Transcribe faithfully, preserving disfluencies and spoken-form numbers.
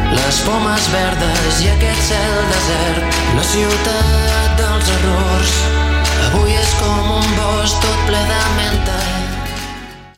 les pomes verdes i aquest cel desert, la ciutat dels errors. Avui és com un bosc tot ple de menta